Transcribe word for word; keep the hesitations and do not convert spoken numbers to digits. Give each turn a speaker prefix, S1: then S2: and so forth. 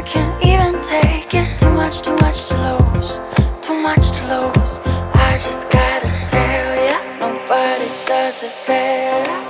S1: can't even take it. Too much, too much to lose. Too much to lose. I just gotta tell ya, nobody does it better.